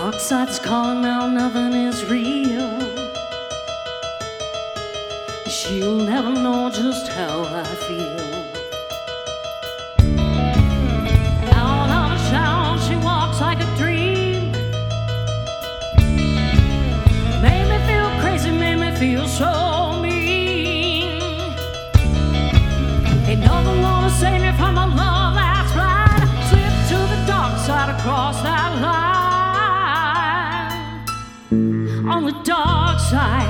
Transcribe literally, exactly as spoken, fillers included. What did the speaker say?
dark side's calling now, nothing is real. She'll never know just how I feel. Out on a shout, she walks like a dream. Made me feel crazy, made me feel so mean. Ain't nothing gonna save me from a love that's blind. Slip to the dark side, across that line. On the dark side.